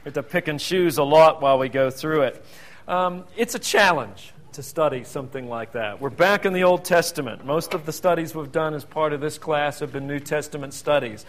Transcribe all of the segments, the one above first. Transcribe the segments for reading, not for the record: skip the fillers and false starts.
have to pick and choose a lot while we go through it. It's a challenge to study something like that. We're back in the Old Testament. Most of the studies we've done as part of this class have been New Testament studies.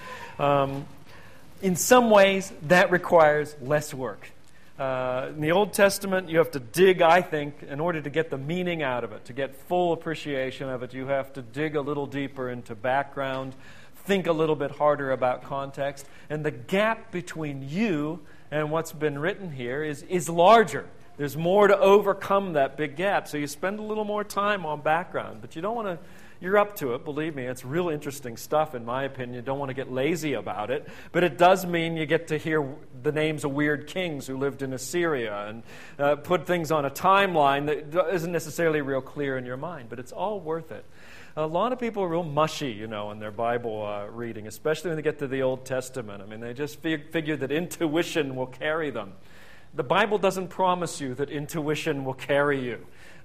In some ways, that requires less work. In the Old Testament, you have to dig, I think, in order to get the meaning out of it, to get full appreciation of it, you have to dig a little deeper into background, think a little bit harder about context, and the gap between you and what's been written here is larger. There's more to overcome that big gap, so you spend a little more time on background, but you don't want to. You're up to it, believe me. It's real interesting stuff, in my opinion. You don't want to get lazy about it. But it does mean you get to hear the names of weird kings who lived in Assyria and put things on a timeline that isn't necessarily real clear in your mind. But it's all worth it. A lot of people are real mushy, in their Bible reading, especially when they get to the Old Testament. I mean, they just figure that intuition will carry them. The Bible doesn't promise you that intuition will carry you.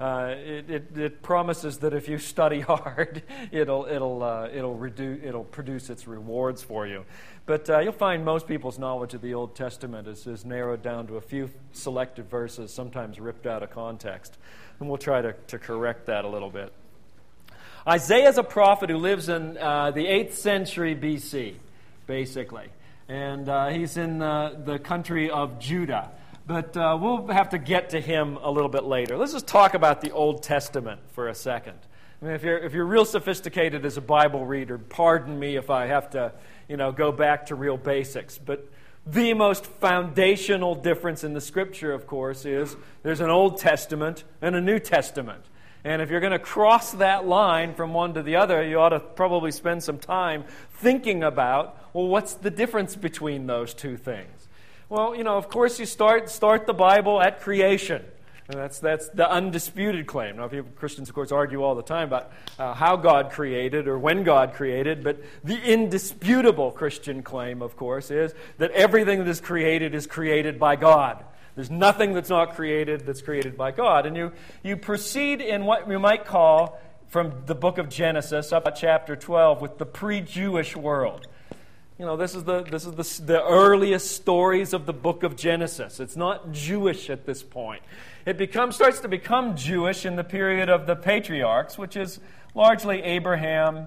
It promises that if you study hard, it'll produce its rewards for you. But you'll find most people's knowledge of the Old Testament is narrowed down to a few selected verses, sometimes ripped out of context. And we'll try to correct that a little bit. Isaiah is a prophet who lives in the 8th century BC, basically. And he's in the country of Judah. But we'll have to get to him a little bit later. Let's just talk about the Old Testament for a second. I mean, if you're real sophisticated as a Bible reader, pardon me if I have to, go back to real basics. But the most foundational difference in the Scripture, of course, is there's an Old Testament and a New Testament. And if you're going to cross that line from one to the other, you ought to probably spend some time thinking about, what's the difference between those two things? Well, of course you start the Bible at creation. And that's the undisputed claim. Now, Christians, of course, argue all the time about how God created or when God created, but the indisputable Christian claim, of course, is that everything that is created by God. There's nothing that's not created that's created by God. And you proceed in what you might call, from the book of Genesis up at chapter 12, with the pre-Jewish world. This is the earliest stories of the book of Genesis. It's not Jewish at this point. It starts to become Jewish in the period of the patriarchs, which is largely Abraham.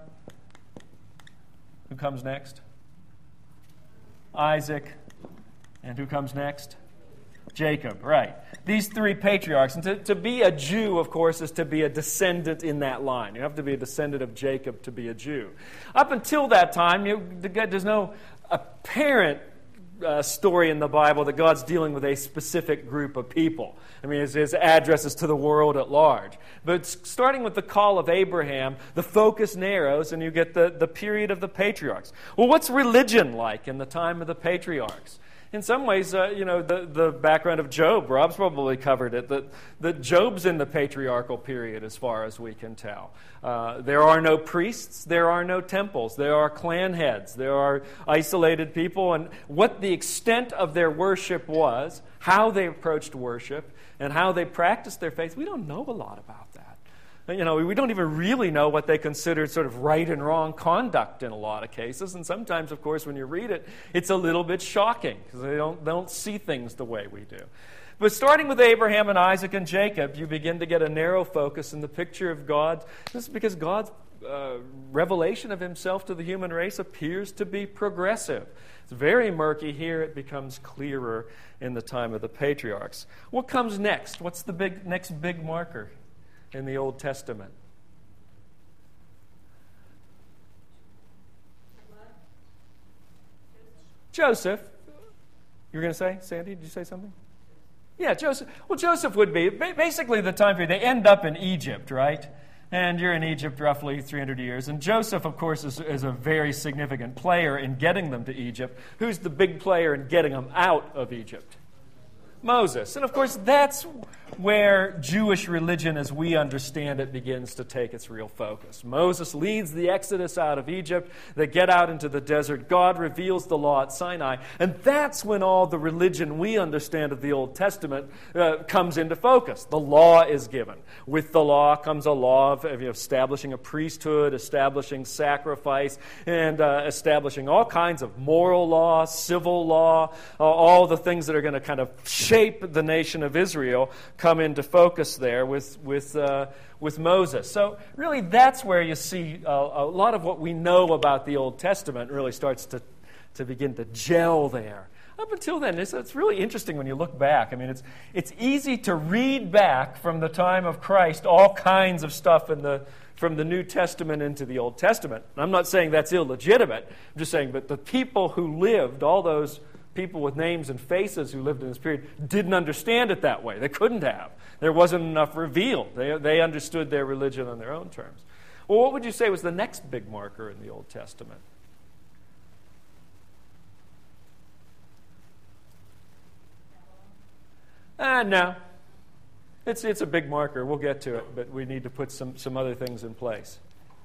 Who comes next? Isaac. And who comes next? Jacob, right. These three patriarchs. And to be a Jew, of course, is to be a descendant in that line. You have to be a descendant of Jacob to be a Jew. Up until that time, there's no apparent story in the Bible that God's dealing with a specific group of people. I mean, his address is to the world at large. But starting with the call of Abraham, the focus narrows and you get the period of the patriarchs. Well, what's religion like in the time of the patriarchs? In some ways, the background of Job, Rob's probably covered it, that Job's in the patriarchal period as far as we can tell. There are no priests, there are no temples, there are clan heads, there are isolated people, and what the extent of their worship was, how they approached worship, and how they practiced their faith, we don't know a lot about that. We don't even really know what they considered sort of right and wrong conduct in a lot of cases. And sometimes, of course, when you read it, it's a little bit shocking because they don't see things the way we do. But starting with Abraham and Isaac and Jacob, you begin to get a narrow focus in the picture of God. This is because God's revelation of himself to the human race appears to be progressive. It's very murky here. It becomes clearer in the time of the patriarchs. What comes next? What's the next big marker in the Old Testament? Joseph. You were going to say, Sandy, did you say something? Yeah, Joseph. Well, Joseph would be basically the time period. They end up in Egypt, right? And you're in Egypt roughly 300 years. And Joseph, of course, is a very significant player in getting them to Egypt. Who's the big player in getting them out of Egypt? Moses. And of course, that's where Jewish religion as we understand it begins to take its real focus. Moses leads the Exodus out of Egypt. They get out into the desert. God reveals the law at Sinai. And that's when all the religion we understand of the Old Testament comes into focus. The law is given. With the law comes a law of establishing a priesthood, establishing sacrifice, and establishing all kinds of moral law, civil law, all the things that are going to kind of shape the nation of Israel come into focus there with Moses. So really that's where you see a lot of what we know about the Old Testament really starts to begin to gel there. Up until then, it's really interesting when you look back. I mean, it's easy to read back from the time of Christ all kinds of stuff from the New Testament into the Old Testament. And I'm not saying that's illegitimate. I'm just saying that the people who lived, all those people with names and faces who lived in this period, didn't understand it that way. They couldn't have. There wasn't enough revealed. They understood their religion on their own terms. Well, what would you say was the next big marker in the Old Testament? No. It's a big marker. We'll get to it, but we need to put some other things in place.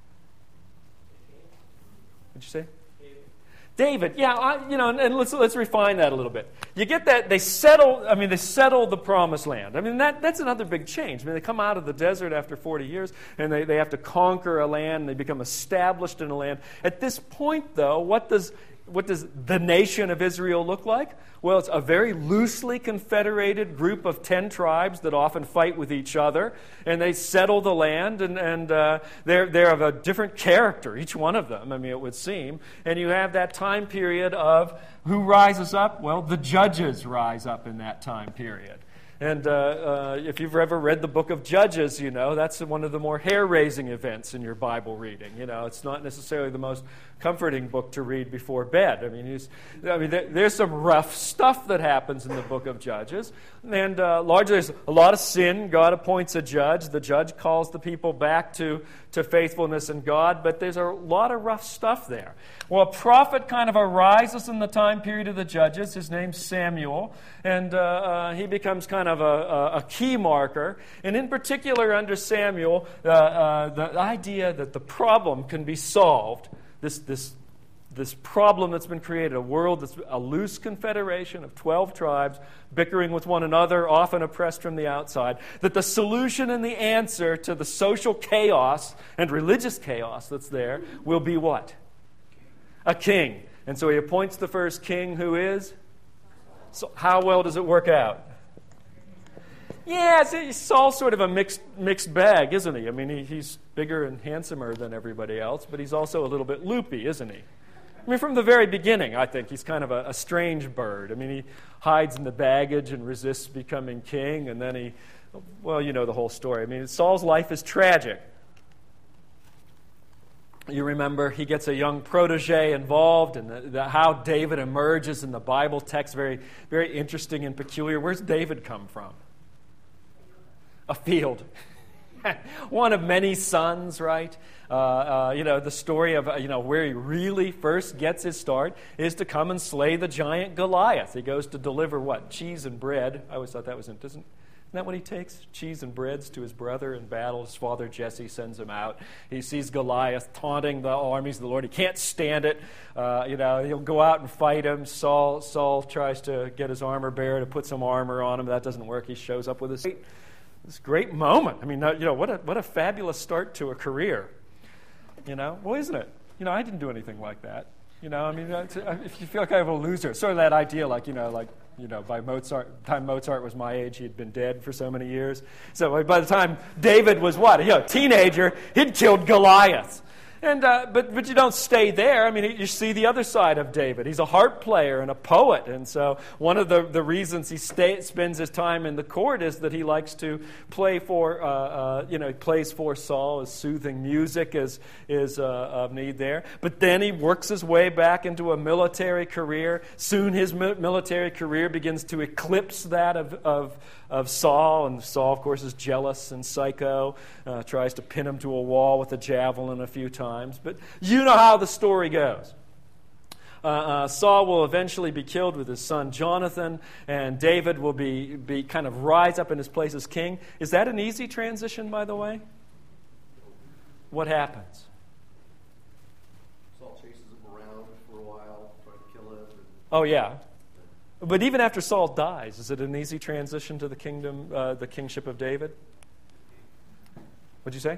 What'd you say? David, yeah, and let's refine that a little bit. You get that they settle the promised land. I mean, that's another big change. I mean, they come out of the desert after 40 years, and they have to conquer a land, and they become established in a land. At this point, though, what does the nation of Israel look like? Well, it's a very loosely confederated group of 10 tribes that often fight with each other, and they settle the land, and they're of a different character, each one of them, I mean, it would seem. And you have that time period of who rises up? Well, the judges rise up in that time period. And if you've ever read the book of Judges, that's one of the more hair-raising events in your Bible reading. It's not necessarily the most comforting book to read before bed. There's some rough stuff that happens in the book of Judges. And largely there's a lot of sin. God appoints a judge. The judge calls the people back to faithfulness in God, but there's a lot of rough stuff there. Well, a prophet kind of arises in the time period of the Judges. His name's Samuel, and he becomes kind of a key marker. And in particular, under Samuel, the idea that the problem can be solved, this problem that's been created, a world that's a loose confederation of 12 tribes bickering with one another, often oppressed from the outside, that the solution and the answer to the social chaos and religious chaos that's there will be what? A king. And so he appoints the first king, who is? So how well does it work out? Yeah, Saul's sort of a mixed bag, isn't he? I mean, he's bigger and handsomer than everybody else, but he's also a little bit loopy, isn't he? I mean, from the very beginning, I think he's kind of a strange bird. I mean, he hides in the baggage and resists becoming king, and then the whole story. I mean, Saul's life is tragic. You remember he gets a young protege involved, and how David emerges in the Bible text, very, very interesting and peculiar. Where's David come from? A field. One of many sons, right? The story of where he really first gets his start is to come and slay the giant Goliath. He goes to deliver what? Cheese and bread. I always thought that was interesting. Isn't that what he takes? Cheese and breads to his brother in battle. His father Jesse sends him out. He sees Goliath taunting the armies of the Lord. He can't stand it. He'll go out and fight him. Saul tries to get his armor bearer to put some armor on him. That doesn't work. He shows up with this great moment. I mean, what a fabulous start to a career. Well, isn't it? I didn't do anything like that. If you feel like I have a loser, sort of that idea, by Mozart, the time Mozart was my age, he had been dead for so many years. So by the time David was a teenager, he'd killed Goliath. And but you don't stay there. I mean, you see the other side of David. He's a harp player and a poet, and so one of the reasons he spends his time in the court is that he likes to play for he plays for Saul. His soothing music is of need there. But then he works his way back into a military career. Soon his military career begins to eclipse that of Saul, and Saul, of course, is jealous and psycho, tries to pin him to a wall with a javelin a few times. But you know how the story goes. Saul will eventually be killed with his son Jonathan, and David will be kind of rise up in his place as king. Is that an easy transition, by the way? What happens? Saul chases him around for a while, trying to kill him. Oh, yeah. But even after Saul dies, is it an easy transition to the kingdom, the kingship of David? What'd you say?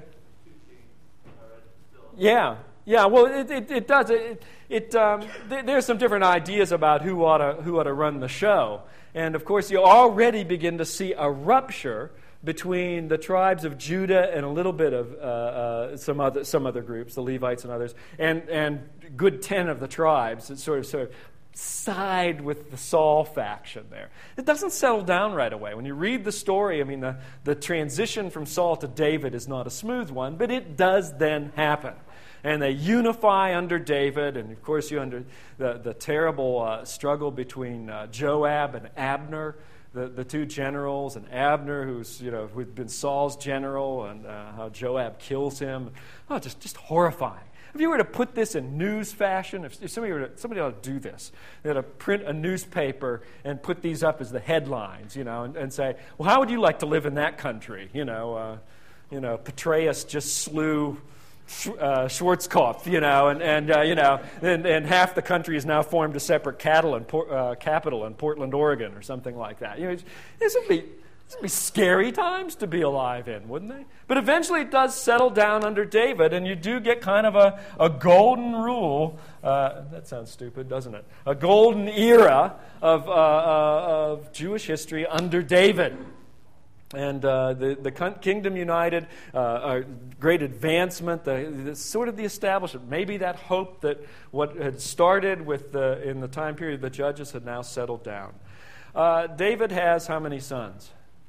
Yeah. Well, it does. There's some different ideas about who ought to run the show, and of course, you already begin to see a rupture between the tribes of Judah and a little bit of some other groups, the Levites and others, and good 10 of the tribes that sort of side with the Saul faction there. It doesn't settle down right away. When you read the story, I mean, the transition from Saul to David is not a smooth one, but it does then happen. And they unify under David, and of course, you under the terrible struggle between Joab and Abner, the two generals, and Abner, who'd been Saul's general, and how Joab kills him. Oh, just horrifying. If you were to put this in news fashion, if somebody ought to do this, they ought to print a newspaper and put these up as the headlines, and say, well, how would you like to live in that country? Petraeus just slew Schwarzkopf, and half the country has now formed a separate capital in Portland, Oregon, or something like that. This would be scary times to be alive in, wouldn't they? But eventually it does settle down under David, and you do get kind of a golden rule. That sounds stupid, doesn't it? A golden era of Jewish history under David. And the kingdom united, a great advancement, sort of the establishment, maybe that hope that what had started in the time period of the judges had now settled down. David has how many sons?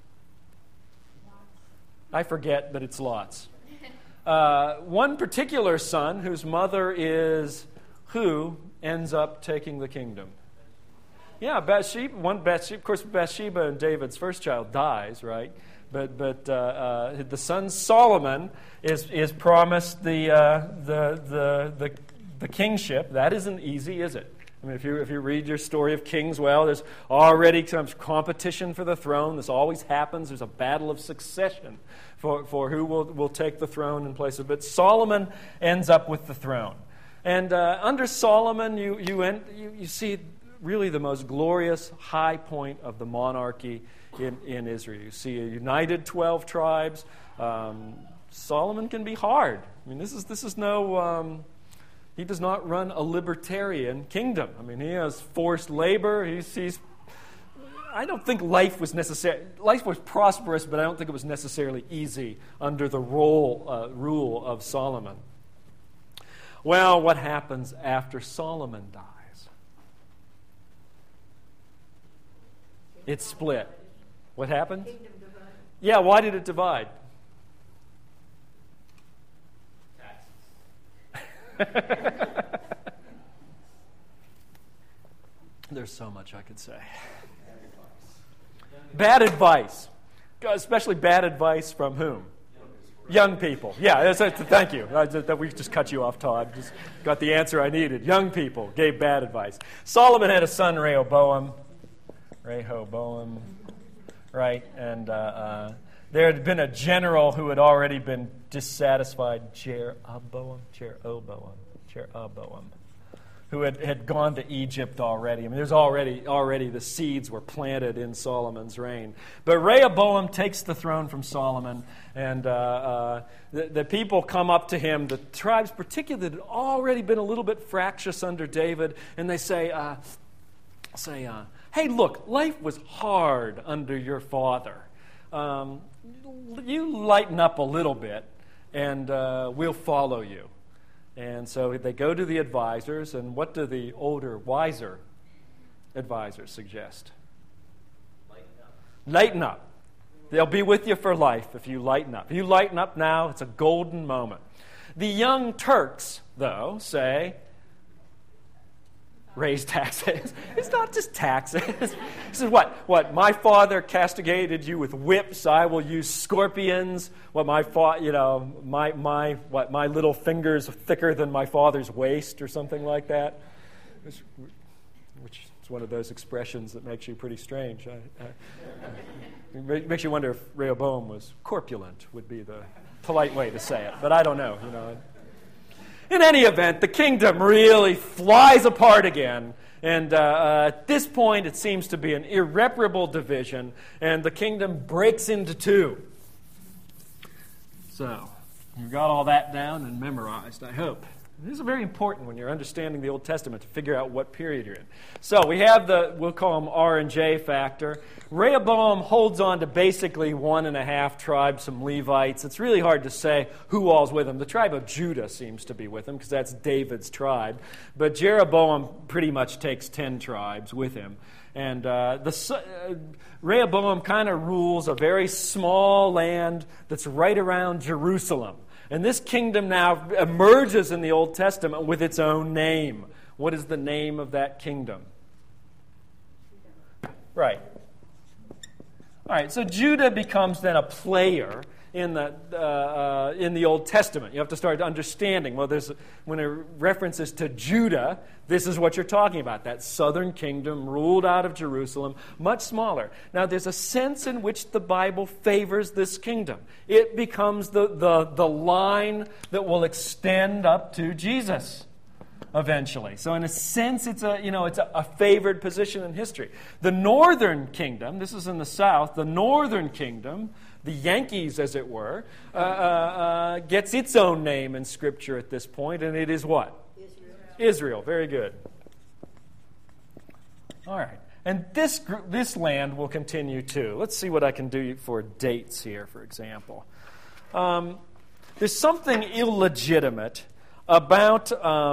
I forget, but it's lots. One particular son whose mother is who ends up taking the kingdom? Yeah, Bathsheba. Of course, Bathsheba and David's first child dies, right? But the son Solomon is promised the kingship. That isn't easy, is it? I mean, if you read your story of kings, well, there's already some competition for the throne. This always happens. There's a battle of succession for who will take the throne in place of it. But Solomon ends up with the throne. And under Solomon, you see really the most glorious high point of the monarchy in Israel. You see a united 12 tribes. Solomon can be hard. I mean, this is no... He does not run a libertarian kingdom. I mean, he has forced labor. I don't think life was prosperous, but I don't think it was necessarily easy under the rule of Solomon. Well, what happens after Solomon dies? It's split. What happened? Yeah, why did it divide? There's so much I could say. Bad advice. Especially bad advice from whom? Young people. Yeah, thank you. We just cut you off, Todd. Just got the answer I needed. Young people gave bad advice. Solomon had a son, Rehoboam, right? And there had been a general who had already been dissatisfied, Jeroboam, who had gone to Egypt already. I mean, there's already the seeds were planted in Solomon's reign. But Rehoboam takes the throne from Solomon, and the people come up to him, the tribes particularly that had already been a little bit fractious under David, and they say, hey, look, life was hard under your father. You lighten up a little bit, and we'll follow you. And so they go to the advisors, and what do the older, wiser advisors suggest? Lighten up. They'll be with you for life if you lighten up. If you lighten up now, it's a golden moment. The young Turks, though, say, raise taxes. It's not just taxes. This is what? My father castigated you with whips. I will use scorpions. My little fingers thicker than my father's waist, or something like that. which is one of those expressions that makes you pretty strange. It makes you wonder if Rehoboam was corpulent, would be the polite way to say it. But I don't know, In any event, the kingdom really flies apart again. And at this point, it seems to be an irreparable division, and the kingdom breaks into two. So, you've got all that down and memorized, I hope. This is very important when you're understanding the Old Testament to figure out what period you're in. So we have we'll call them R and J factor. Rehoboam holds on to basically 1.5 tribes, some Levites. It's really hard to say who all's with him. The tribe of Judah seems to be with him because that's David's tribe. But Jeroboam pretty much takes 10 tribes with him. And Rehoboam kind of rules a very small land that's right around Jerusalem. And this kingdom now emerges in the Old Testament with its own name. What is the name of that kingdom? Right. All right, so Judah becomes then a player in the Old Testament. You have to start understanding. Well, when it references to Judah, this is what you're talking about. That southern kingdom ruled out of Jerusalem, much smaller. Now, there's a sense in which the Bible favors this kingdom. It becomes the line that will extend up to Jesus eventually. So in a sense, it's a favored position in history. The northern kingdom, this is in the south, the northern kingdom, the Yankees, as it were, gets its own name in Scripture at this point, and it is what? Israel. Very good. All right. And this land will continue too. Let's see what I can do for dates here, for example. There's something illegitimate about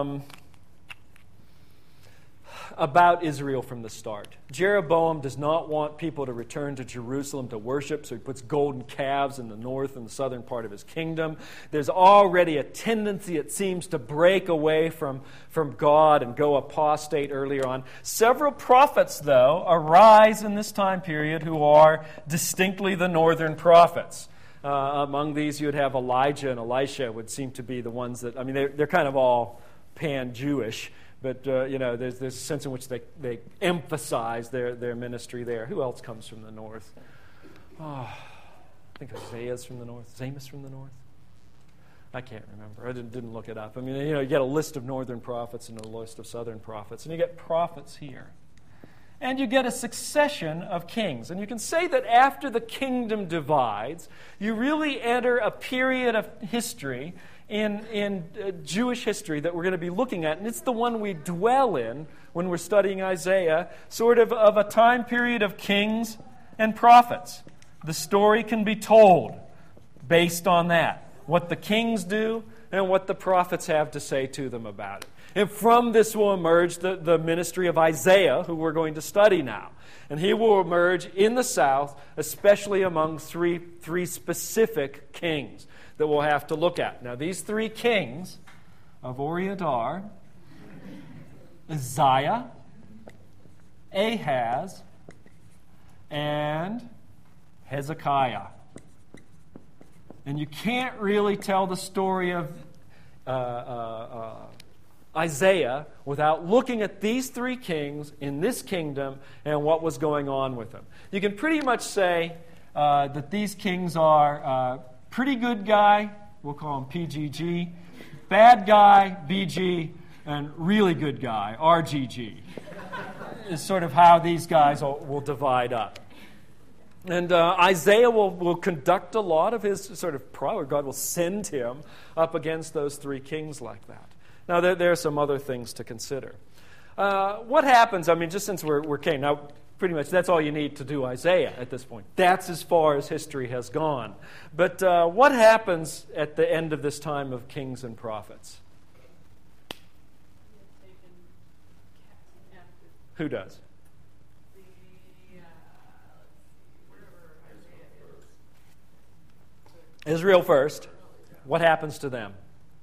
Israel from the start. Jeroboam does not want people to return to Jerusalem to worship, so he puts golden calves in the north and the southern part of his kingdom. There's already a tendency, it seems, to break away from God and go apostate earlier on. Several prophets, though, arise in this time period who are distinctly the northern prophets. Among these, you would have Elijah and Elisha would seem to be the ones that, they're kind of all pan-Jewish. But, there's a sense in which they emphasize their ministry there. Who else comes from the north? I think Isaiah's from the north. Is Amos from the north? I can't remember. I didn't look it up. You get a list of northern prophets and a list of southern prophets. And you get prophets here. And you get a succession of kings. And you can say that after the kingdom divides, you really enter a period of history in Jewish history that we're going to be looking at, and it's the one we dwell in when we're studying Isaiah, sort of a time period of kings and prophets. The story can be told based on that, what the kings do and what the prophets have to say to them about it. And from this will emerge the ministry of Isaiah, who we're going to study now. And he will emerge in the south, especially among three specific kings that we'll have to look at. Now, these 3 kings of Orient are Uzziah, Ahaz, and Hezekiah. And you can't really tell the story of Isaiah without looking at these 3 kings in this kingdom and what was going on with them. You can pretty much say that these kings are pretty good guy, we'll call him PGG, bad guy, BG, and really good guy, RGG, is sort of how these guys will divide up. And Isaiah will conduct a lot of his sort of power. God will send him up against those 3 kings like that. Now, there are some other things to consider. What happens, just since we're king, now, pretty much that's all you need to do Isaiah at this point. That's as far as history has gone. But what happens at the end of this time of kings and prophets? Who does? Israel first. What happens to them?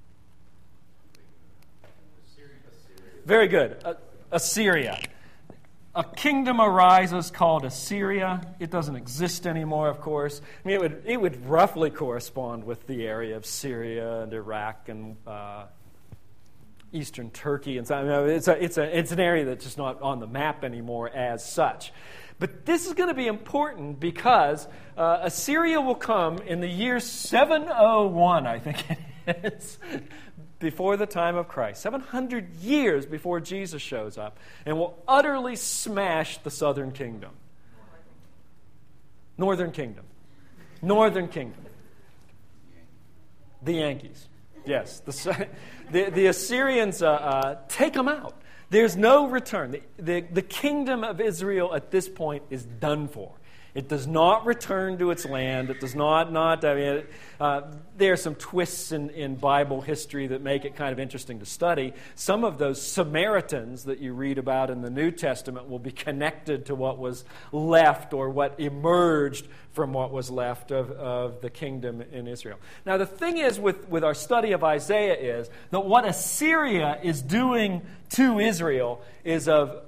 Very good. Assyria. A kingdom arises called Assyria. It doesn't exist anymore, of course. It would roughly correspond with the area of Syria and Iraq and eastern Turkey, and so, it's an area that's just not on the map anymore as such. But this is going to be important because Assyria will come in the year 701, I think it is, before the time of Christ, 700 years before Jesus shows up, and will utterly smash the southern kingdom. Northern kingdom. Northern kingdom. The Yankees. Yes. The Assyrians take them out. There's no return. The kingdom of Israel at this point is done for. It does not return to its land. It does not there are some twists in Bible history that make it kind of interesting to study. Some of those Samaritans that you read about in the New Testament will be connected to what was left or what emerged from what was left of the kingdom in Israel. Now, the thing is with our study of Isaiah is that what Assyria is doing to Israel is of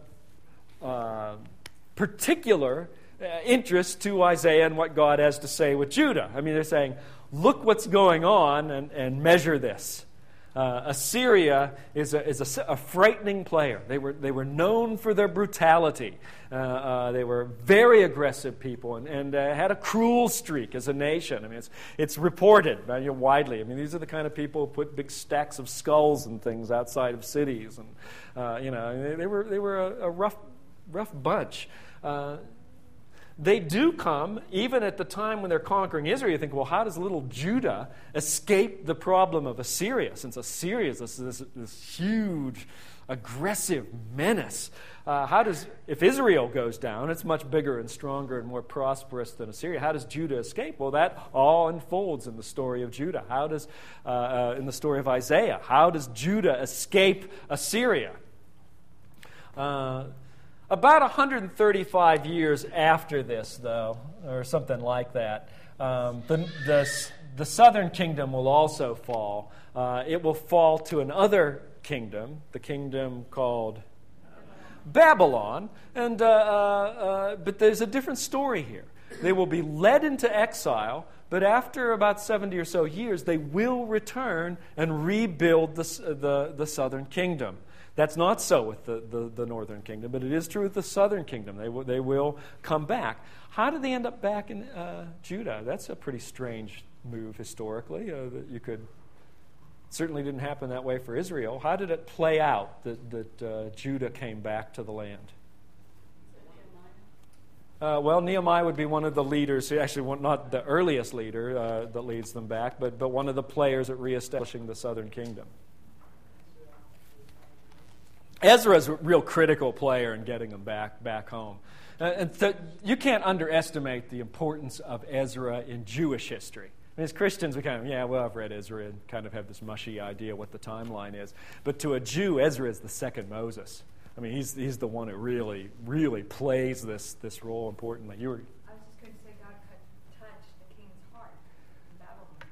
particular interest to Isaiah and what God has to say with Judah. I mean, they're saying, look what's going on and measure this. Assyria is a frightening player. They were known for their brutality. They were very aggressive people and had a cruel streak as a nation. I mean, it's reported widely. I mean, these are the kind of people who put big stacks of skulls and things outside of cities, and they were a rough bunch. They do come, even at the time when they're conquering Israel. You think, well, how does little Judah escape the problem of Assyria? Since Assyria is this huge, aggressive menace. If Israel goes down, it's much bigger and stronger and more prosperous than Assyria. How does Judah escape? Well, that all unfolds in the story of Judah. How does, in the story of Isaiah, how does Judah escape Assyria? About 135 years after this, though, or something like that, the southern kingdom will also fall. It will fall to another kingdom, the kingdom called Babylon. But there's a different story here. They will be led into exile, but after about 70 or so years, they will return and rebuild the southern kingdom. That's not so with the northern kingdom, but it is true with the southern kingdom. They will come back. How did they end up back in Judah? That's a pretty strange move historically. That you could certainly didn't happen that way for Israel. How did it play out that Judah came back to the land? Nehemiah would be one of the leaders, actually not the earliest leader that leads them back, but one of the players at reestablishing the southern kingdom. Ezra's a real critical player in getting them back home. You can't underestimate the importance of Ezra in Jewish history. I mean, as Christians, we kind of, I've read Ezra and kind of have this mushy idea what the timeline is. But to a Jew, Ezra is the second Moses. I mean, he's the one who really, really plays this role importantly. I was just going to say God could touch the king's heart in Babylon.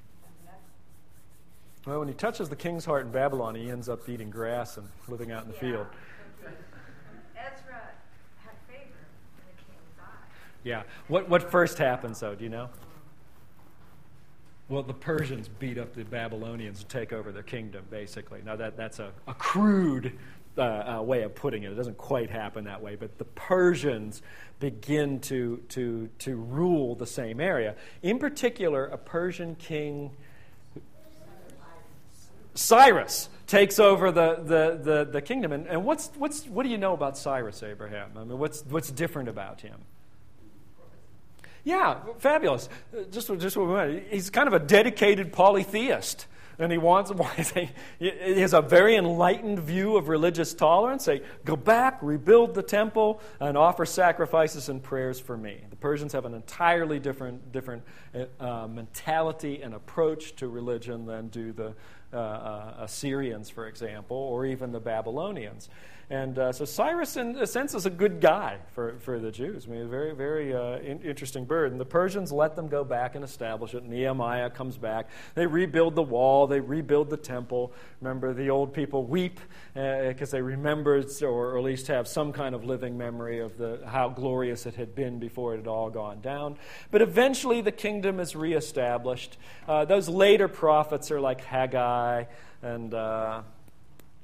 Well, when he touches the king's heart in Babylon, he ends up eating grass and living out in the field. Ezra had favor in the king's eye. Yeah. What first happens, though? Do you know? Well, the Persians beat up the Babylonians and take over their kingdom, basically. Now, that's a crude way of putting it. It doesn't quite happen that way, but the Persians begin to rule the same area. In particular, a Persian king, Cyrus, takes over the kingdom. And what do you know about Cyrus, Abraham? I mean, what's different about him? Yeah, fabulous. Just what we want. He's kind of a dedicated polytheist. And he has a very enlightened view of religious tolerance. Say, go back, rebuild the temple, and offer sacrifices and prayers for me. The Persians have an entirely different mentality and approach to religion than do the Assyrians, for example, or even the Babylonians. And so Cyrus, in a sense, is a good guy for the Jews. I mean, a very, very interesting bird. And the Persians let them go back and establish it. Nehemiah comes back. They rebuild the wall. They rebuild the temple. Remember, the old people weep because they remember, or at least have some kind of living memory of how glorious it had been before it had all gone down. But eventually the kingdom is reestablished. Those later prophets are like Haggai and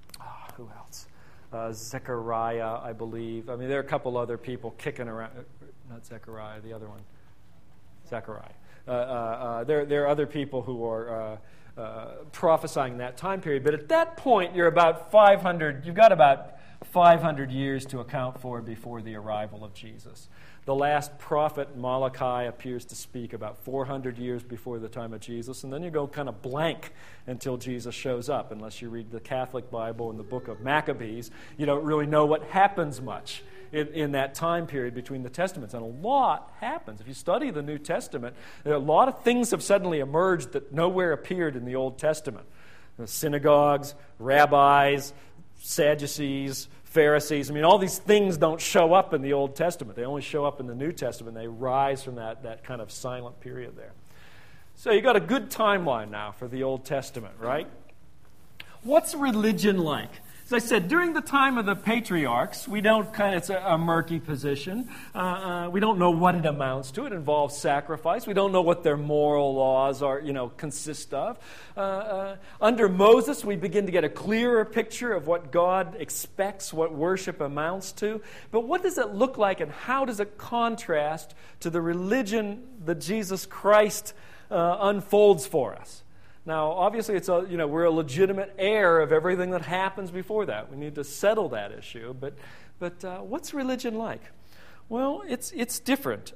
who else? Zechariah, I believe. I mean, there are a couple other people kicking around. Not Zechariah, the other one. Zechariah. There are other people who are prophesying that time period. But at that point, you've got about 500 years to account for before the arrival of Jesus. The last prophet, Malachi, appears to speak about 400 years before the time of Jesus, and then you go kind of blank until Jesus shows up. Unless you read the Catholic Bible and the book of Maccabees, you don't really know what happens much in that time period between the Testaments. And a lot happens. If you study the New Testament, a lot of things have suddenly emerged that nowhere appeared in the Old Testament. The synagogues, rabbis, Sadducees, Pharisees. I mean, all these things don't show up in the Old Testament. They only show up in the New Testament. They rise from that kind of silent period there. So you got a good timeline now for the Old Testament, right? What's religion like? As I said, during the time of the patriarchs, it's a murky position. We don't know what it amounts to. It involves sacrifice. We don't know what their moral laws consist of. Under Moses, we begin to get a clearer picture of what God expects, what worship amounts to. But what does it look like, and how does it contrast to the religion that Jesus Christ unfolds for us? Now, obviously, we're a legitimate heir of everything that happens before that. We need to settle that issue. But what's religion like? Well, it's different.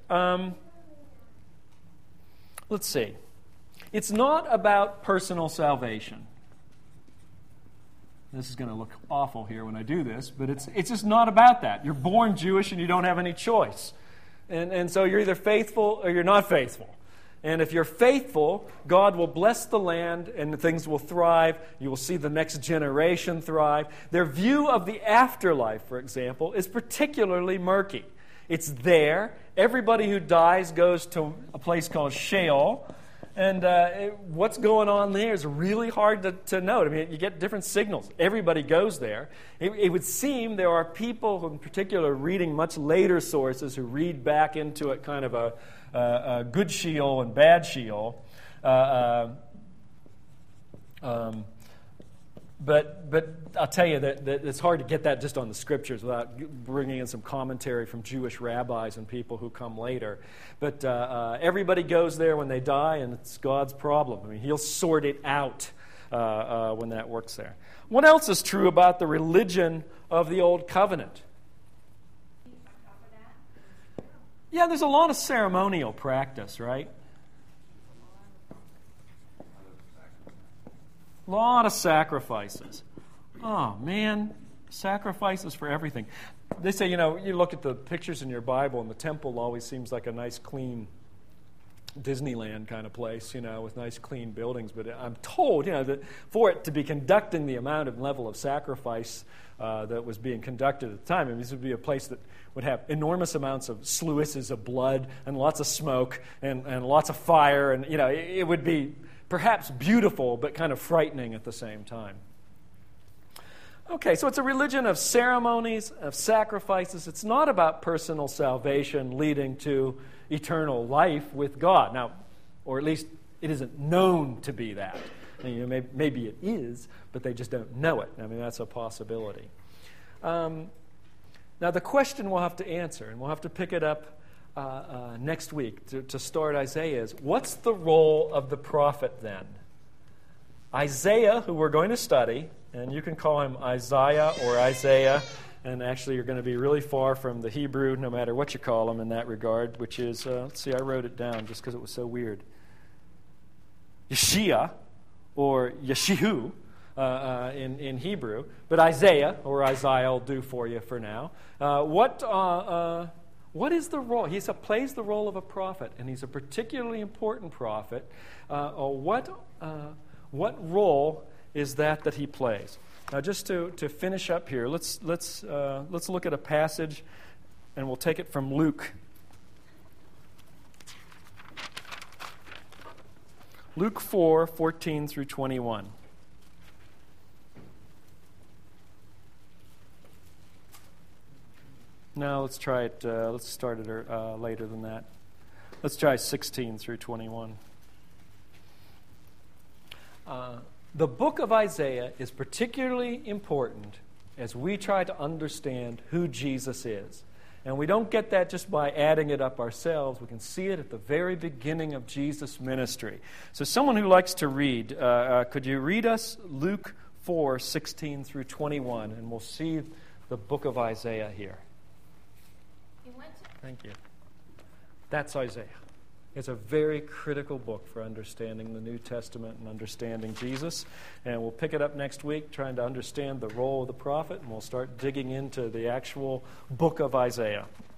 Let's see. It's not about personal salvation. This is going to look awful here when I do this, but it's just not about that. You're born Jewish and you don't have any choice. And so you're either faithful or you're not faithful. And if you're faithful, God will bless the land and things will thrive. You will see the next generation thrive. Their view of the afterlife, for example, is particularly murky. It's there. Everybody who dies goes to a place called Sheol. And what's going on there is really hard to note. I mean, you get different signals. Everybody goes there. It would seem there are people, who in particular, reading much later sources who read back into it kind of a good Sheol and bad Sheol. But I'll tell you that it's hard to get that just on the Scriptures without bringing in some commentary from Jewish rabbis and people who come later. But everybody goes there when they die, and it's God's problem. I mean, He'll sort it out when that works there. What else is true about the religion of the Old Covenant? Yeah, there's a lot of ceremonial practice, right? A lot of sacrifices. Oh, man, sacrifices for everything. They say, you look at the pictures in your Bible, and the temple always seems like a nice, clean Disneyland kind of place, with nice, clean buildings. But I'm told, that for it to be conducting the amount and level of sacrifice that was being conducted at the time, I mean, this would be a place that would have enormous amounts of sluices of blood and lots of smoke and lots of fire. And, it would be perhaps beautiful, but kind of frightening at the same time. Okay, so it's a religion of ceremonies, of sacrifices. It's not about personal salvation leading to eternal life with God. Now, or at least it isn't known to be that. Maybe it is, but they just don't know it. I mean, that's a possibility. Now, the question we'll have to answer, and we'll have to pick it up next week to start Isaiah, is what's the role of the prophet then? Isaiah, who we're going to study, and you can call him Isaiah or Isaiah, and actually you're going to be really far from the Hebrew, no matter what you call him in that regard, which is, let's see, I wrote it down just because it was so weird. Yeshia, or Yeshihu, in Hebrew, but Isaiah, or Isaiah will do for you for now. What is the role? He plays the role of a prophet, and he's a particularly important prophet. What role is that he plays? Now, just to finish up here, let's look at a passage, and we'll take it from Luke. Luke 4:14 through 21. No, let's try it. Let's start it later than that. Let's try 16 through 21. The book of Isaiah is particularly important as we try to understand who Jesus is. And we don't get that just by adding it up ourselves. We can see it at the very beginning of Jesus' ministry. So someone who likes to read, could you read us Luke 4:16 through 21, and we'll see the book of Isaiah here. Thank you. That's Isaiah. It's a very critical book for understanding the New Testament and understanding Jesus. And we'll pick it up next week, trying to understand the role of the prophet, and we'll start digging into the actual book of Isaiah.